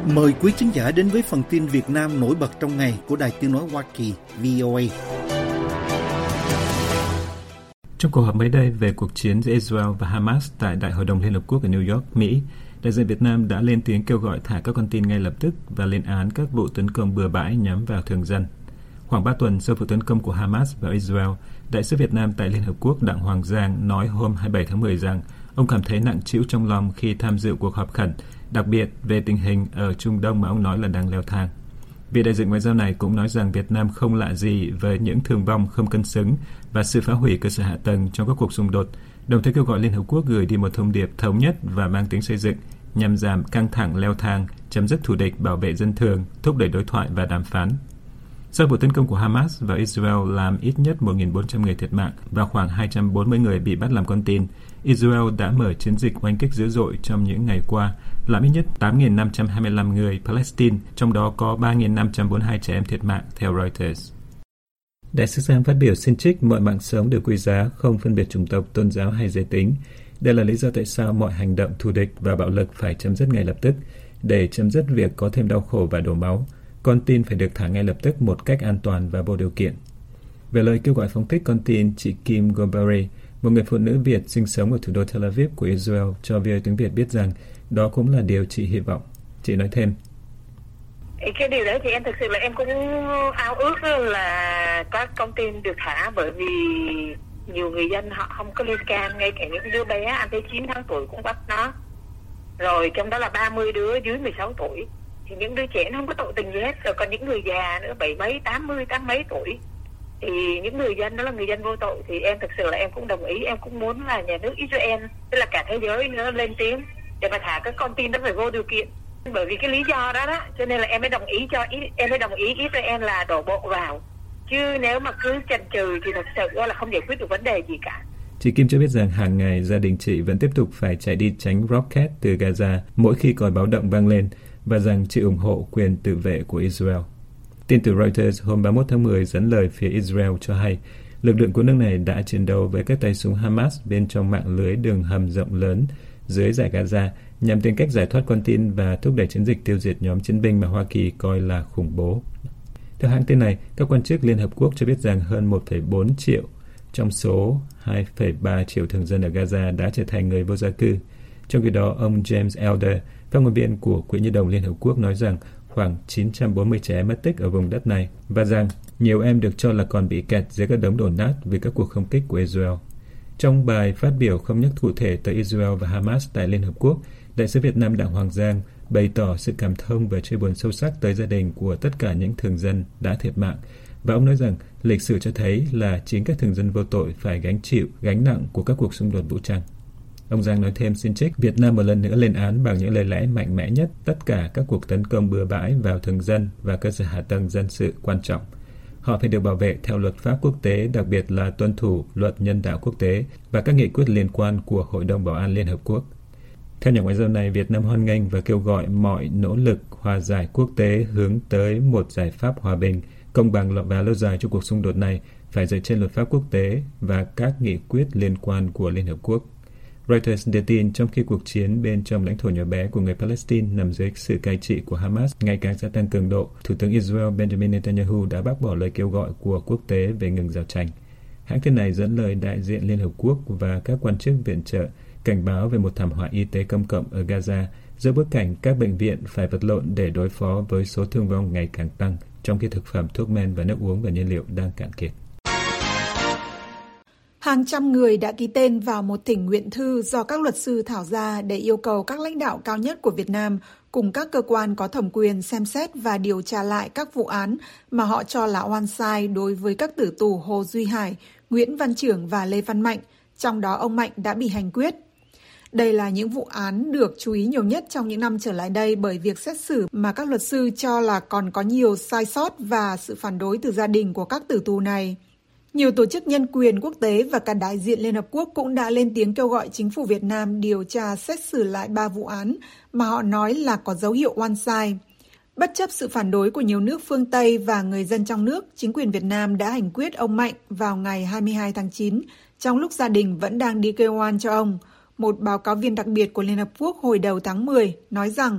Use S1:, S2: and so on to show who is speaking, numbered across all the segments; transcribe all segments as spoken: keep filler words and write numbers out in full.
S1: Mời quý khán giả đến với phần tin Việt Nam nổi bật trong ngày của Đài Tiếng nói Hoa Kỳ vê o a.
S2: Trong cuộc họp mới đây về cuộc chiến giữa Israel và Hamas tại Đại hội đồng Liên Hợp Quốc ở New York, Mỹ, đại diện Việt Nam đã lên tiếng kêu gọi thả các con tin ngay lập tức và lên án các vụ tấn công bừa bãi nhắm vào thường dân. Khoảng ba tuần sau vụ tấn công của Hamas vào Israel, Đại sứ Việt Nam tại Liên Hợp Quốc Đặng Hoàng Giang nói hôm hai mươi bảy tháng mười rằng ông cảm thấy nặng trĩu trong lòng khi tham dự cuộc họp khẩn, đặc biệt về tình hình ở Trung Đông mà ông nói là đang leo thang. Vị đại diện ngoại giao này cũng nói rằng Việt Nam không lạ gì với những thương vong không cân xứng và sự phá hủy cơ sở hạ tầng trong các cuộc xung đột, đồng thời kêu gọi Liên Hợp Quốc gửi đi một thông điệp thống nhất và mang tính xây dựng nhằm giảm căng thẳng leo thang, chấm dứt thù địch, bảo vệ dân thường, thúc đẩy đối thoại và đàm phán. Sau vụ tấn công của Hamas vào Israel làm ít nhất một nghìn bốn trăm người thiệt mạng và khoảng hai trăm bốn mươi người bị bắt làm con tin, Israel đã mở chiến dịch oanh kích dữ dội trong những ngày qua, làm ít nhất tám nghìn năm trăm hai mươi lăm người Palestine, trong đó có ba nghìn năm trăm bốn mươi hai trẻ em thiệt mạng, theo Reuters. Đại sứ Giang phát biểu xin trích mọi mạng sống đều quý giá, không phân biệt chủng tộc, tôn giáo hay giới tính. Đây là lý do tại sao mọi hành động thù địch và bạo lực phải chấm dứt ngay lập tức, để chấm dứt việc có thêm đau khổ và đổ máu. Con tin phải được thả ngay lập tức một cách an toàn và vô điều kiện. Về lời kêu gọi phóng thích con tin, chị Kim Gombari, một người phụ nữ Việt sinh sống ở thủ đô Tel Aviv của Israel, cho vê o a tiếng Việt biết rằng đó cũng là điều chị hy vọng. Chị nói thêm.
S3: Cái điều đấy thì em thực sự là em cũng ao ước là các con tin được thả, bởi vì nhiều người dân họ không có lên cam, ngay cả những đứa bé ăn tới chín tháng tuổi cũng bắt nó. Rồi trong đó là ba mươi đứa dưới mười sáu tuổi. Thì những đứa trẻ nó không có tội tình gì hết. Rồi còn những người già nữa, bảy mấy, tám mươi, tám mấy tuổi. Thì những người dân đó là người dân vô tội. Thì em thực sự là em cũng đồng ý, em cũng muốn là nhà nước Israel, tức là cả thế giới nữa lên tiếng để mà thả các con tin đó phải vô điều kiện. Bởi vì cái lý do đó đó, cho nên là em mới đồng ý cho em mới đồng ý Israel là đổ bộ vào. Chứ nếu mà cứ chần chừ thì thật sự là không giải quyết được vấn đề gì cả.
S2: Chị Kim cho biết rằng hàng ngày gia đình chị vẫn tiếp tục phải chạy đi tránh rocket từ Gaza mỗi khi còi báo động vang lên, và rằng chị ủng hộ quyền tự vệ của Israel. Tin từ Reuters hôm ba mươi mốt tháng mười dẫn lời phía Israel cho hay lực lượng của nước này đã chiến đấu với các tay súng Hamas bên trong mạng lưới đường hầm rộng lớn dưới dải Gaza nhằm tìm cách giải thoát con tin và thúc đẩy chiến dịch tiêu diệt nhóm chiến binh mà Hoa Kỳ coi là khủng bố. Theo hãng tin này, các quan chức Liên Hợp Quốc cho biết rằng hơn một phẩy bốn triệu trong số hai phẩy ba triệu thường dân ở Gaza đã trở thành người vô gia cư. Trong khi đó, ông James Elder, phát ngôn viên của Quỹ Nhi đồng Liên Hợp Quốc nói rằng khoảng chín trăm bốn mươi trẻ em mất tích ở vùng đất này và rằng nhiều em được cho là còn bị kẹt dưới các đống đổ nát vì các cuộc không kích của Israel. Trong bài phát biểu không nhắc cụ thể tới Israel và Hamas tại Liên Hợp Quốc, Đại sứ Việt Nam Đặng Hoàng Giang bày tỏ sự cảm thông và chia buồn sâu sắc tới gia đình của tất cả những thường dân đã thiệt mạng. Và ông nói rằng lịch sử cho thấy là chính các thường dân vô tội phải gánh chịu gánh nặng của các cuộc xung đột vũ trang. Ông Giang nói thêm xin trích, Việt Nam một lần nữa lên án bằng những lời lẽ mạnh mẽ nhất tất cả các cuộc tấn công bừa bãi vào thường dân và cơ sở hạ tầng dân sự quan trọng. Họ phải được bảo vệ theo luật pháp quốc tế, đặc biệt là tuân thủ luật nhân đạo quốc tế và các nghị quyết liên quan của Hội đồng Bảo an Liên Hợp Quốc. Theo nhà ngoại giao này, Việt Nam hoan nghênh và kêu gọi mọi nỗ lực hòa giải quốc tế hướng tới một giải pháp hòa bình, công bằng và lâu dài cho cuộc xung đột này phải dựa trên luật pháp quốc tế và các nghị quyết liên quan của Liên Hợp Quốc. Reuters đưa tin trong khi cuộc chiến bên trong lãnh thổ nhỏ bé của người Palestine nằm dưới sự cai trị của Hamas ngày càng gia tăng cường độ, Thủ tướng Israel Benjamin Netanyahu đã bác bỏ lời kêu gọi của quốc tế về ngừng giao tranh. Hãng tin này dẫn lời đại diện Liên Hợp Quốc và các quan chức viện trợ cảnh báo về một thảm họa y tế công cộng ở Gaza giữa bối cảnh các bệnh viện phải vật lộn để đối phó với số thương vong ngày càng tăng, trong khi thực phẩm, thuốc men và nước uống và nhiên liệu đang cạn kiệt.
S4: Hàng trăm người đã ký tên vào một thỉnh nguyện thư do các luật sư thảo ra để yêu cầu các lãnh đạo cao nhất của Việt Nam cùng các cơ quan có thẩm quyền xem xét và điều tra lại các vụ án mà họ cho là oan sai đối với các tử tù Hồ Duy Hải, Nguyễn Văn Trưởng và Lê Văn Mạnh, trong đó ông Mạnh đã bị hành quyết. Đây là những vụ án được chú ý nhiều nhất trong những năm trở lại đây bởi việc xét xử mà các luật sư cho là còn có nhiều sai sót và sự phản đối từ gia đình của các tử tù này. Nhiều tổ chức nhân quyền quốc tế và cả đại diện Liên Hợp Quốc cũng đã lên tiếng kêu gọi chính phủ Việt Nam điều tra xét xử lại ba vụ án mà họ nói là có dấu hiệu oan sai. Bất chấp sự phản đối của nhiều nước phương Tây và người dân trong nước, chính quyền Việt Nam đã hành quyết ông Mạnh vào ngày hai mươi hai tháng chín, trong lúc gia đình vẫn đang đi kêu oan cho ông. Một báo cáo viên đặc biệt của Liên Hợp Quốc hồi đầu tháng mười nói rằng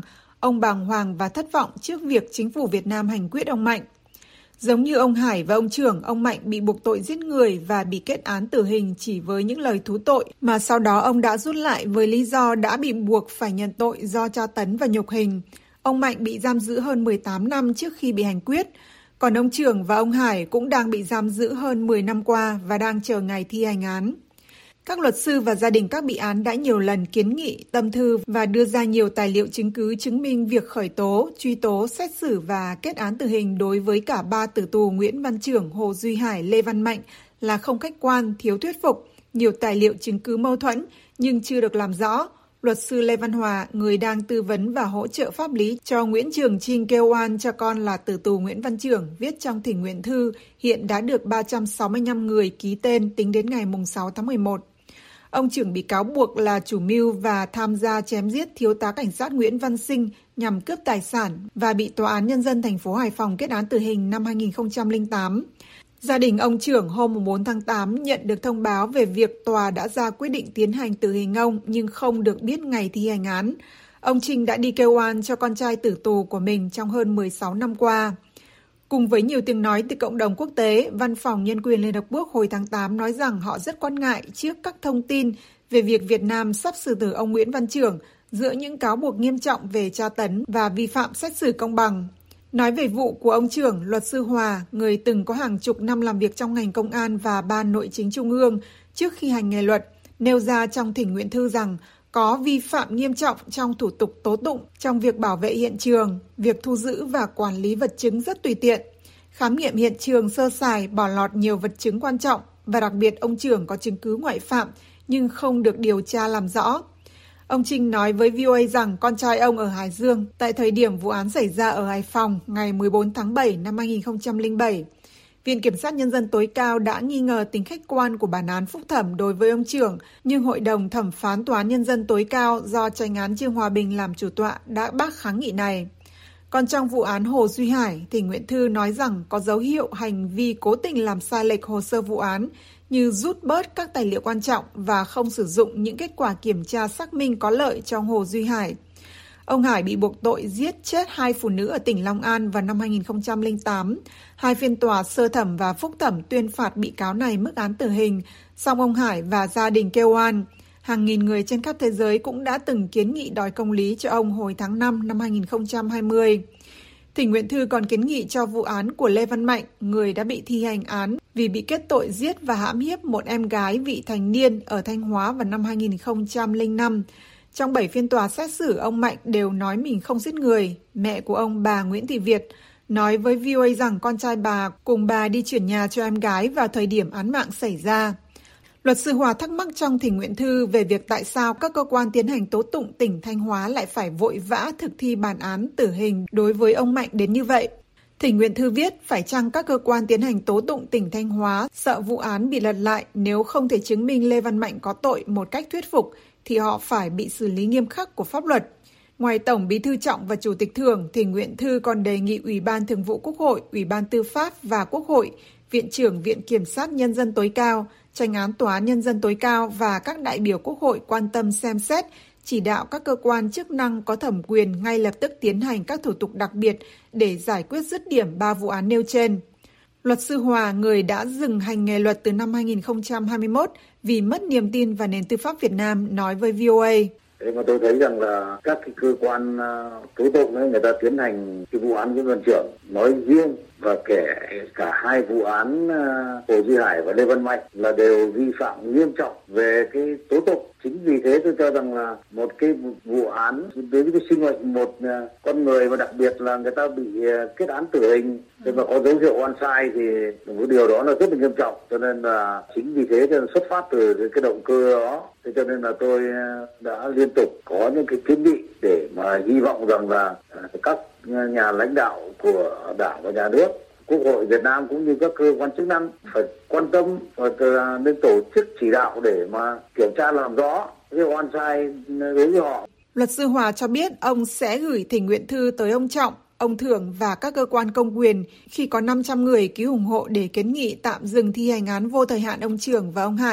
S4: ông bàng hoàng và thất vọng trước việc chính phủ Việt Nam hành quyết ông Mạnh. Giống như ông Hải và ông Trưởng, ông Mạnh bị buộc tội giết người và bị kết án tử hình chỉ với những lời thú tội, mà sau đó ông đã rút lại với lý do đã bị buộc phải nhận tội do tra tấn và nhục hình. Ông Mạnh bị giam giữ hơn mười tám năm trước khi bị hành quyết, còn ông Trưởng và ông Hải cũng đang bị giam giữ hơn mười năm qua và đang chờ ngày thi hành án. Các luật sư và gia đình các bị án đã nhiều lần kiến nghị, tâm thư và đưa ra nhiều tài liệu chứng cứ chứng minh việc khởi tố, truy tố, xét xử và kết án tử hình đối với cả ba tử tù Nguyễn Văn Trưởng, Hồ Duy Hải, Lê Văn Mạnh là không khách quan, thiếu thuyết phục, nhiều tài liệu chứng cứ mâu thuẫn nhưng chưa được làm rõ. Luật sư Lê Văn Hòa, người đang tư vấn và hỗ trợ pháp lý cho Nguyễn Trường Trinh kêu oan cho con là tử tù Nguyễn Văn Trưởng, viết trong thỉnh nguyện thư hiện đã được ba trăm sáu mươi lăm người ký tên tính đến ngày sáu tháng mười một. Ông Trưởng bị cáo buộc là chủ mưu và tham gia chém giết thiếu tá cảnh sát Nguyễn Văn Sinh nhằm cướp tài sản và bị Tòa án Nhân dân thành phố Hải Phòng kết án tử hình năm hai nghìn không trăm lẻ tám. Gia đình ông Trưởng hôm bốn tháng tám nhận được thông báo về việc tòa đã ra quyết định tiến hành tử hình ông nhưng không được biết ngày thi hành án. Ông Trinh đã đi kêu oan cho con trai tử tù của mình trong hơn mười sáu năm qua. Cùng với nhiều tiếng nói từ cộng đồng quốc tế, Văn phòng Nhân quyền Liên Hợp Quốc hồi tháng tám nói rằng họ rất quan ngại trước các thông tin về việc Việt Nam sắp xử tử ông Nguyễn Văn Trưởng giữa những cáo buộc nghiêm trọng về tra tấn và vi phạm xét xử công bằng. Nói về vụ của ông Trưởng, luật sư Hòa, người từng có hàng chục năm làm việc trong ngành công an và Ban Nội chính Trung ương trước khi hành nghề luật, nêu ra trong thỉnh nguyện thư rằng có vi phạm nghiêm trọng trong thủ tục tố tụng trong việc bảo vệ hiện trường, việc thu giữ và quản lý vật chứng rất tùy tiện, khám nghiệm hiện trường sơ sài, bỏ lọt nhiều vật chứng quan trọng và đặc biệt ông Trưởng có chứng cứ ngoại phạm nhưng không được điều tra làm rõ. Ông Trinh nói với vê o a rằng con trai ông ở Hải Dương tại thời điểm vụ án xảy ra ở Hải Phòng ngày mười bốn tháng bảy năm hai nghìn không trăm lẻ bảy. Viện Kiểm sát Nhân dân tối cao đã nghi ngờ tính khách quan của bản án phúc thẩm đối với ông Trưởng, nhưng Hội đồng Thẩm phán Tòa án Nhân dân tối cao do Chánh án Trương Hòa Bình làm chủ tọa đã bác kháng nghị này. Còn trong vụ án Hồ Duy Hải, thỉnh nguyện thư nói rằng có dấu hiệu hành vi cố tình làm sai lệch hồ sơ vụ án như rút bớt các tài liệu quan trọng và không sử dụng những kết quả kiểm tra xác minh có lợi cho Hồ Duy Hải. Ông Hải bị buộc tội giết chết hai phụ nữ ở tỉnh Long An vào năm hai nghìn không trăm lẻ tám. Hai phiên tòa sơ thẩm và phúc thẩm tuyên phạt bị cáo này mức án tử hình, song ông Hải và gia đình kêu oan. Hàng nghìn người trên khắp thế giới cũng đã từng kiến nghị đòi công lý cho ông hồi tháng năm năm hai nghìn không trăm hai mươi. Thỉnh nguyện thư còn kiến nghị cho vụ án của Lê Văn Mạnh, người đã bị thi hành án vì bị kết tội giết và hãm hiếp một em gái vị thành niên ở Thanh Hóa vào năm hai nghìn không trăm lẻ năm. Trong bảy phiên tòa xét xử, ông Mạnh đều nói mình không giết người. Mẹ của ông, bà Nguyễn Thị Việt, nói với vê o a rằng con trai bà cùng bà đi chuyển nhà cho em gái vào thời điểm án mạng xảy ra. Luật sư Hòa thắc mắc trong thỉnh nguyện thư về việc tại sao các cơ quan tiến hành tố tụng tỉnh Thanh Hóa lại phải vội vã thực thi bản án tử hình đối với ông Mạnh đến như vậy. Thỉnh nguyện thư viết phải chăng các cơ quan tiến hành tố tụng tỉnh Thanh Hóa sợ vụ án bị lật lại nếu không thể chứng minh Lê Văn Mạnh có tội một cách thuyết phục thì họ phải bị xử lý nghiêm khắc của pháp luật. Ngoài Tổng Bí thư Trọng và Chủ tịch Thường, thỉnh nguyện thư còn đề nghị Ủy ban Thường vụ Quốc hội, Ủy ban Tư pháp và Quốc hội, Viện trưởng Viện Kiểm sát Nhân dân tối cao, Chánh án Tòa án Nhân dân tối cao và các đại biểu Quốc hội quan tâm xem xét, chỉ đạo các cơ quan chức năng có thẩm quyền ngay lập tức tiến hành các thủ tục đặc biệt để giải quyết dứt điểm ba vụ án nêu trên. Luật sư Hòa, người đã dừng hành nghề luật từ năm hai nghìn không trăm hai mươi mốt vì mất niềm tin vào nền tư pháp Việt Nam, nói với vê o a.
S5: Thế mà tôi thấy rằng là các cái cơ quan uh, tố tụng ấy, người ta tiến hành cái vụ án Nguyễn Văn Trưởng nói riêng và kể cả hai vụ án uh, Hồ Duy Hải và Lê Văn Mạnh là đều vi phạm nghiêm trọng về cái tố tụng. Chính vì thế tôi cho rằng là một cái vụ án đối với cái sinh mệnh một uh, con người, và đặc biệt là người ta bị uh, kết án tử hình, thế mà có dấu hiệu oan sai thì một điều đó là rất là nghiêm trọng. Cho nên là chính vì thế cho nên xuất phát từ cái động cơ đó, thế cho nên là tôi đã liên tục có những cái kiến nghị để mà hy vọng rằng là các nhà lãnh đạo của Đảng và Nhà nước, Quốc hội Việt Nam cũng như các cơ quan chức năng phải quan tâm và nên tổ chức chỉ đạo để mà kiểm tra làm rõ cái oan sai đối với họ.
S4: Luật sư Hòa cho biết ông sẽ gửi thỉnh nguyện thư tới ông Trọng, ông Thưởng và các cơ quan công quyền khi có năm trăm người ký ủng hộ để kiến nghị tạm dừng thi hành án vô thời hạn ông Trưởng và ông Hải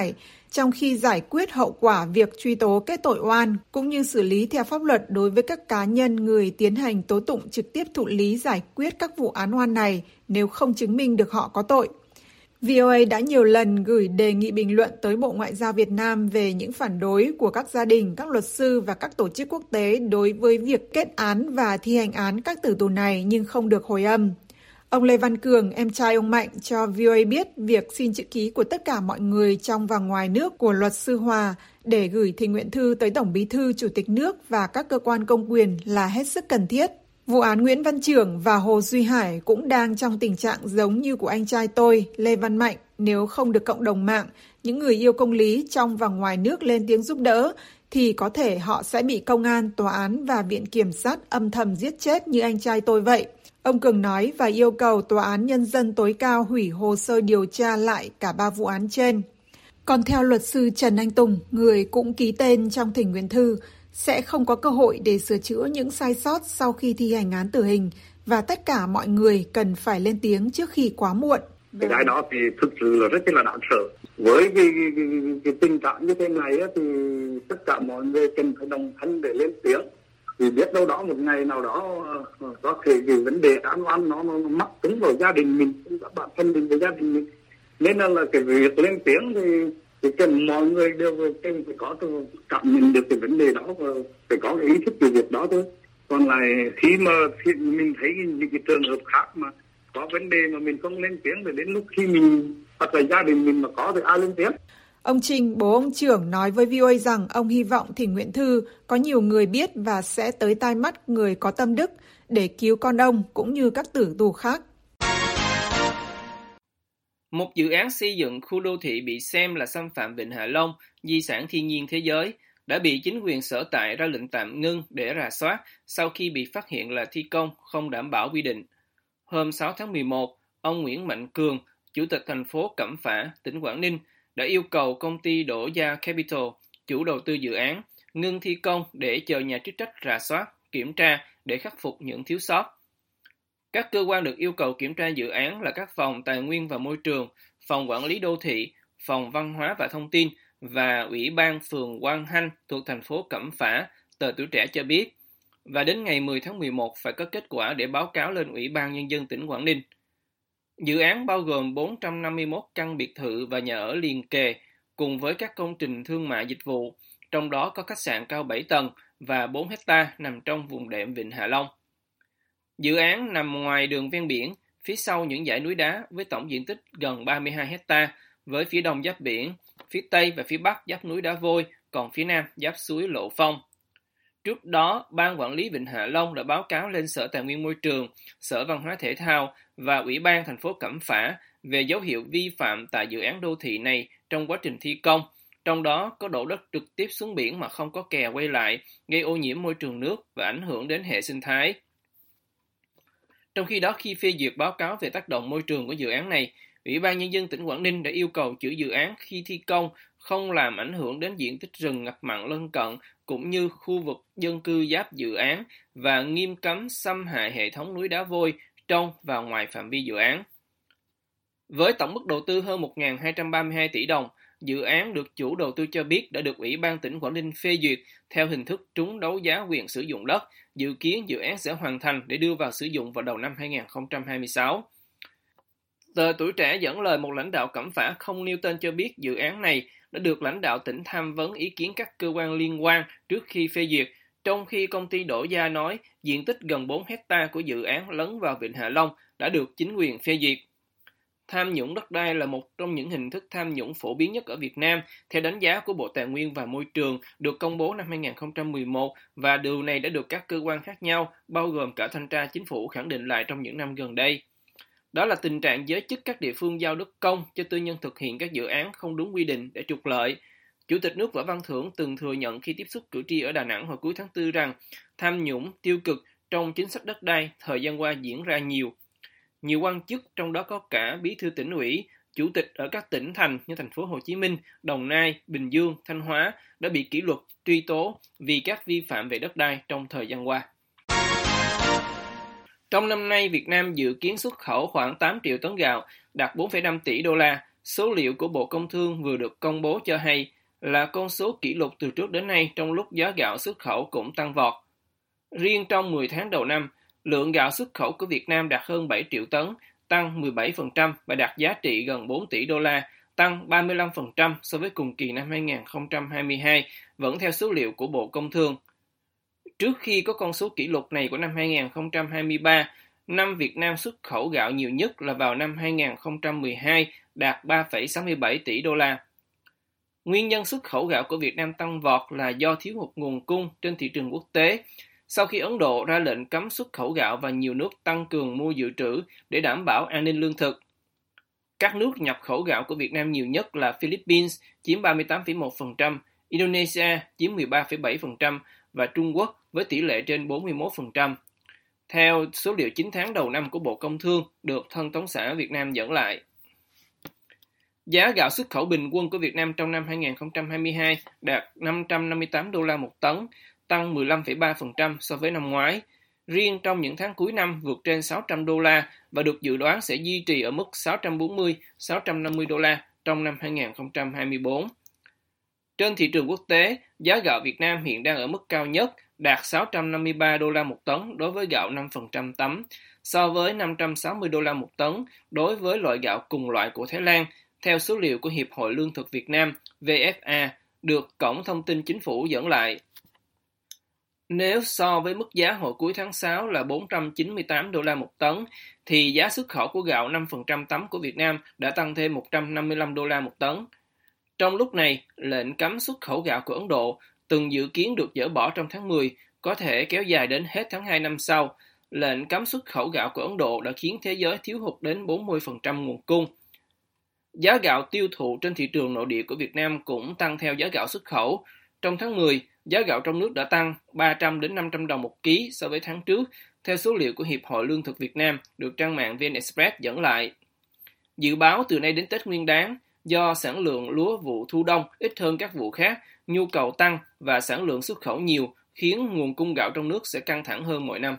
S4: trong khi giải quyết hậu quả việc truy tố kết tội oan cũng như xử lý theo pháp luật đối với các cá nhân người tiến hành tố tụng trực tiếp thụ lý giải quyết các vụ án oan này nếu không chứng minh được họ có tội. vê o a đã nhiều lần gửi đề nghị bình luận tới Bộ Ngoại giao Việt Nam về những phản đối của các gia đình, các luật sư và các tổ chức quốc tế đối với việc kết án và thi hành án các tử tù này nhưng không được hồi âm. Ông Lê Văn Cường, em trai ông Mạnh, cho vê o a biết việc xin chữ ký của tất cả mọi người trong và ngoài nước của luật sư Hòa để gửi thỉnh nguyện thư tới Tổng Bí thư, Chủ tịch nước và các cơ quan công quyền là hết sức cần thiết. Vụ án Nguyễn Văn Trưởng và Hồ Duy Hải cũng đang trong tình trạng giống như của anh trai tôi, Lê Văn Mạnh, nếu không được cộng đồng mạng, những người yêu công lý trong và ngoài nước lên tiếng giúp đỡ, thì có thể họ sẽ bị công an, tòa án và viện kiểm sát âm thầm giết chết như anh trai tôi vậy. Ông Cường nói và yêu cầu Tòa án Nhân dân tối cao hủy hồ sơ điều tra lại cả ba vụ án trên. Còn theo luật sư Trần Anh Tùng, người cũng ký tên trong thỉnh nguyện thư, sẽ không có cơ hội để sửa chữa những sai sót sau khi thi hành án tử hình và tất cả mọi người cần phải lên tiếng trước khi quá muộn.
S6: Cái cái đó thì thực sự là rất là đáng sợ. Với cái, cái, cái, cái tình trạng như thế này thì tất cả mọi người cần phải đồng thanh để lên tiếng. Vì biết đâu đó một ngày nào đó có thể cái vấn đề án oan nó, nó mắc tính vào gia đình mình, các bạn thân mình và gia đình mình. Nên là, là cái việc lên tiếng thì thì cần mọi người đều cần phải có cảm nhận được cái vấn đề đó và phải có cái ý thức về việc đó thôi. Còn lại khi mà khi mình thấy những cái trường hợp khác mà có vấn đề mà mình không lên tiếng thì đến lúc khi mình hoặc là gia đình mình mà có thì ai lên tiếng.
S4: Ông Trinh, bố ông Trưởng, nói với vê o a rằng ông hy vọng thỉnh nguyện thư có nhiều người biết và sẽ tới tai mắt người có tâm đức để cứu con ông cũng như các tử tù khác.
S7: Một dự án xây dựng khu đô thị bị xem là xâm phạm Vịnh Hạ Long, di sản thiên nhiên thế giới, đã bị chính quyền sở tại ra lệnh tạm ngưng để rà soát sau khi bị phát hiện là thi công không đảm bảo quy định. Hôm sáu tháng mười một, ông Nguyễn Mạnh Cường, Chủ tịch thành phố Cẩm Phả, tỉnh Quảng Ninh, đã yêu cầu công ty Đỗ Gia Capital, chủ đầu tư dự án, ngưng thi công để chờ nhà chức trách rà soát, kiểm tra để khắc phục những thiếu sót. Các cơ quan được yêu cầu kiểm tra dự án là các phòng Tài nguyên và Môi trường, phòng Quản lý Đô thị, phòng Văn hóa và Thông tin và Ủy ban phường Quang Hanh thuộc thành phố Cẩm Phả, tờ Tuổi Trẻ cho biết. Và đến ngày mười tháng mười một phải có kết quả để báo cáo lên Ủy ban Nhân dân tỉnh Quảng Ninh. Dự án bao gồm bốn trăm năm mươi mốt căn biệt thự và nhà ở liền kề, cùng với các công trình thương mại dịch vụ, trong đó có khách sạn cao bảy tầng và bốn héc ta nằm trong vùng đệm Vịnh Hạ Long. Dự án nằm ngoài đường ven biển, phía sau những dãy núi đá với tổng diện tích gần ba mươi hai héc ta, với phía đông giáp biển, phía tây và phía bắc giáp núi Đá Vôi, còn phía nam giáp suối Lộ Phong. Trước đó, Ban Quản lý Vịnh Hạ Long đã báo cáo lên Sở Tài nguyên Môi trường, Sở Văn hóa Thể thao và Ủy ban thành phố Cẩm Phả về dấu hiệu vi phạm tại dự án đô thị này trong quá trình thi công, trong đó có đổ đất trực tiếp xuống biển mà không có kè quay lại, gây ô nhiễm môi trường nước và ảnh hưởng đến hệ sinh thái. Trong khi đó, khi phê duyệt báo cáo về tác động môi trường của dự án này, Ủy ban Nhân dân tỉnh Quảng Ninh đã yêu cầu chủ dự án khi thi công không làm ảnh hưởng đến diện tích rừng ngập mặn lân cận cũng như khu vực dân cư giáp dự án và nghiêm cấm xâm hại hệ thống núi Đá Vôi trong và ngoài phạm vi dự án. Với tổng mức đầu tư hơn một nghìn hai trăm ba mươi hai tỷ đồng, dự án được chủ đầu tư cho biết đã được Ủy ban tỉnh Quảng Ninh phê duyệt theo hình thức trúng đấu giá quyền sử dụng đất, dự kiến dự án sẽ hoàn thành để đưa vào sử dụng vào đầu năm hai nghìn không trăm hai mươi sáu. Tờ Tuổi Trẻ dẫn lời một lãnh đạo Cẩm Phả không nêu tên cho biết dự án này đã được lãnh đạo tỉnh tham vấn ý kiến các cơ quan liên quan trước khi phê duyệt, trong khi công ty Đỗ Gia nói diện tích gần bốn héc ta của dự án lấn vào Vịnh Hạ Long đã được chính quyền phê duyệt. Tham nhũng đất đai là một trong những hình thức tham nhũng phổ biến nhất ở Việt Nam, theo đánh giá của Bộ Tài nguyên và Môi trường được công bố năm hai nghìn không trăm mười một, và điều này đã được các cơ quan khác nhau, bao gồm cả thanh tra chính phủ, khẳng định lại trong những năm gần đây. Đó là tình trạng giới chức các địa phương giao đất công cho tư nhân thực hiện các dự án không đúng quy định để trục lợi. Chủ tịch nước Võ Văn Thưởng từng thừa nhận khi tiếp xúc cử tri ở Đà Nẵng hồi cuối tháng tư rằng tham nhũng, tiêu cực trong chính sách đất đai thời gian qua diễn ra nhiều. Nhiều quan chức, trong đó có cả bí thư tỉnh ủy, chủ tịch ở các tỉnh thành như thành phố Hồ Chí Minh, Đồng Nai, Bình Dương, Thanh Hóa đã bị kỷ luật, truy tố vì các vi phạm về đất đai trong thời gian qua. Trong năm nay, Việt Nam dự kiến xuất khẩu khoảng tám triệu tấn gạo, đạt bốn phẩy năm tỷ đô la, số liệu của Bộ Công Thương vừa được công bố cho hay là con số kỷ lục từ trước đến nay trong lúc giá gạo xuất khẩu cũng tăng vọt. Riêng trong mười tháng đầu năm, lượng gạo xuất khẩu của Việt Nam đạt hơn bảy triệu tấn, tăng mười bảy phần trăm và đạt giá trị gần bốn tỷ đô la, tăng ba mươi lăm phần trăm so với cùng kỳ năm hai không hai hai, vẫn theo số liệu của Bộ Công Thương. Trước khi có con số kỷ lục này của năm hai không hai ba, năm Việt Nam xuất khẩu gạo nhiều nhất là vào năm hai không một hai, đạt ba phẩy sáu mươi bảy tỷ đô la. Nguyên nhân xuất khẩu gạo của Việt Nam tăng vọt là do thiếu hụt nguồn cung trên thị trường quốc tế, sau khi Ấn Độ ra lệnh cấm xuất khẩu gạo và nhiều nước tăng cường mua dự trữ để đảm bảo an ninh lương thực. Các nước nhập khẩu gạo của Việt Nam nhiều nhất là Philippines chiếm ba mươi tám phẩy một phần trăm, Indonesia chiếm mười ba phẩy bảy phần trăm và Trung Quốc với tỷ lệ trên bốn mươi mốt phần trăm. Theo số liệu chín tháng đầu năm của Bộ Công Thương được Thông tấn xã Việt Nam dẫn lại. Giá gạo xuất khẩu bình quân của Việt Nam trong năm hai không hai hai đạt năm trăm năm mươi tám đô la một tấn, tăng mười lăm phẩy ba phần trăm so với năm ngoái. Riêng trong những tháng cuối năm vượt trên sáu trăm đô la và được dự đoán sẽ duy trì ở mức sáu trăm bốn mươi đến sáu trăm năm mươi đô la trong năm hai không hai tư. Trên thị trường quốc tế, giá gạo Việt Nam hiện đang ở mức cao nhất, đạt sáu trăm năm mươi ba đô la một tấn đối với gạo năm phần trăm tấm, so với năm trăm sáu mươi đô la một tấn đối với loại gạo cùng loại của Thái Lan, theo số liệu của Hiệp hội Lương thực Việt Nam vê ép a được Cổng Thông tin Chính phủ dẫn lại. Nếu so với mức giá hồi cuối tháng sáu là bốn trăm chín mươi tám đô la một tấn, thì giá xuất khẩu của gạo năm phần trăm tấm của Việt Nam đã tăng thêm một trăm năm mươi lăm đô la một tấn. Trong lúc này, lệnh cấm xuất khẩu gạo của Ấn Độ từng dự kiến được dỡ bỏ trong tháng mười, có thể kéo dài đến hết tháng hai năm sau. Lệnh cấm xuất khẩu gạo của Ấn Độ đã khiến thế giới thiếu hụt đến bốn mươi phần trăm nguồn cung. Giá gạo tiêu thụ trên thị trường nội địa của Việt Nam cũng tăng theo giá gạo xuất khẩu. Trong tháng mười, giá gạo trong nước đã tăng ba trăm đến năm trăm đồng một ký so với tháng trước, theo số liệu của Hiệp hội Lương thực Việt Nam được trang mạng vê en Express dẫn lại. Dự báo từ nay đến Tết Nguyên đán, do sản lượng lúa vụ thu đông ít hơn các vụ khác, nhu cầu tăng và sản lượng xuất khẩu nhiều, khiến nguồn cung gạo trong nước sẽ căng thẳng hơn mọi năm.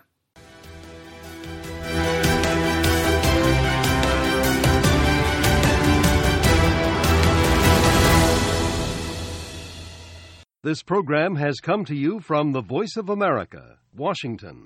S8: This program has come to you from the Voice of America, Washington.